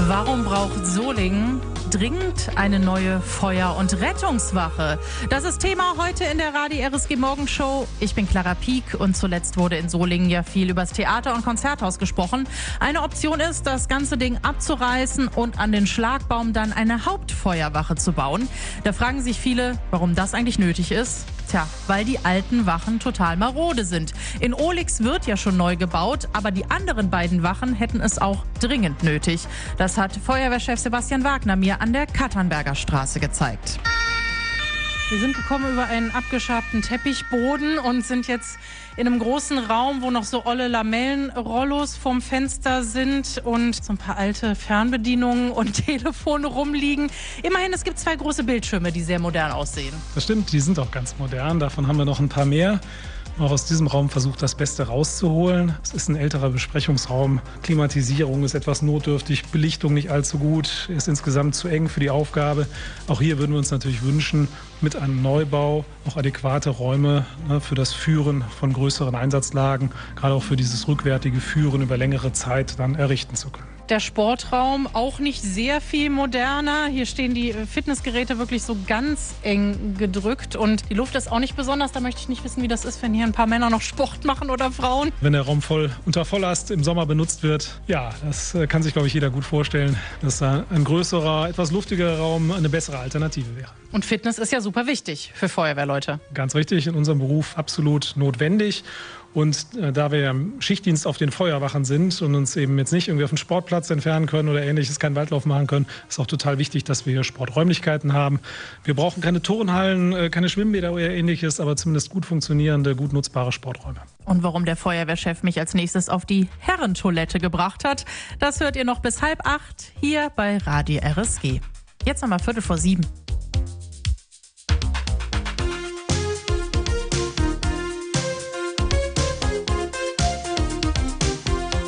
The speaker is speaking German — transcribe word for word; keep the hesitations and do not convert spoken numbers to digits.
Warum braucht Solingen dringend eine neue Feuer- und Rettungswache? Das ist Thema heute in der Radio R S G Morgenshow. Ich bin Clara Pieck und zuletzt wurde in Solingen ja viel über das Theater- und Konzerthaus gesprochen. Eine Option ist, das ganze Ding abzureißen und an den Schlagbaum dann eine Hauptfeuerwache zu bauen. Da fragen sich viele, warum das eigentlich nötig ist. Tja, weil die alten Wachen total marode sind. In Ohlix wird ja schon neu gebaut, aber die anderen beiden Wachen hätten es auch dringend nötig. Das hat Feuerwehrchef Sebastian Wagner mir an der Katternberger Straße gezeigt. Wir sind gekommen über einen abgeschabten Teppichboden und sind jetzt in einem großen Raum, wo noch so olle Lamellenrollos vorm Fenster sind und so ein paar alte Fernbedienungen und Telefone rumliegen. Immerhin, es gibt zwei große Bildschirme, die sehr modern aussehen. Das stimmt, die sind auch ganz modern. Davon haben wir noch ein paar mehr. Auch aus diesem Raum versucht, das Beste rauszuholen. Es ist ein älterer Besprechungsraum. Klimatisierung ist etwas notdürftig, Belichtung nicht allzu gut, ist insgesamt zu eng für die Aufgabe. Auch hier würden wir uns natürlich wünschen, mit einem Neubau auch adäquate Räume ne, für das Führen von größeren Einsatzlagen, gerade auch für dieses rückwärtige Führen über längere Zeit dann errichten zu können. Der Sportraum auch nicht sehr viel moderner. Hier stehen die Fitnessgeräte wirklich so ganz eng gedrückt und die Luft ist auch nicht besonders. Da möchte ich nicht wissen, wie das ist, wenn hier ein paar Männer noch Sport machen oder Frauen. Wenn der Raum voll unter Volllast im Sommer benutzt wird, ja, das kann sich, glaube ich, jeder gut vorstellen, dass ein größerer, etwas luftigerer Raum eine bessere Alternative wäre. Und Fitness ist ja super wichtig für Feuerwehrleute. Ganz richtig, in unserem Beruf absolut notwendig. Und äh, da wir im Schichtdienst auf den Feuerwachen sind und uns eben jetzt nicht irgendwie auf den Sportplatz entfernen können oder ähnliches, keinen Waldlauf machen können, ist auch total wichtig, dass wir hier Sporträumlichkeiten haben. Wir brauchen keine Turnhallen, äh, keine Schwimmbäder oder ähnliches, aber zumindest gut funktionierende, gut nutzbare Sporträume. Und warum der Feuerwehrchef mich als nächstes auf die Herrentoilette gebracht hat, das hört ihr noch bis halb acht hier bei Radio R S G. Jetzt nochmal Viertel vor sieben.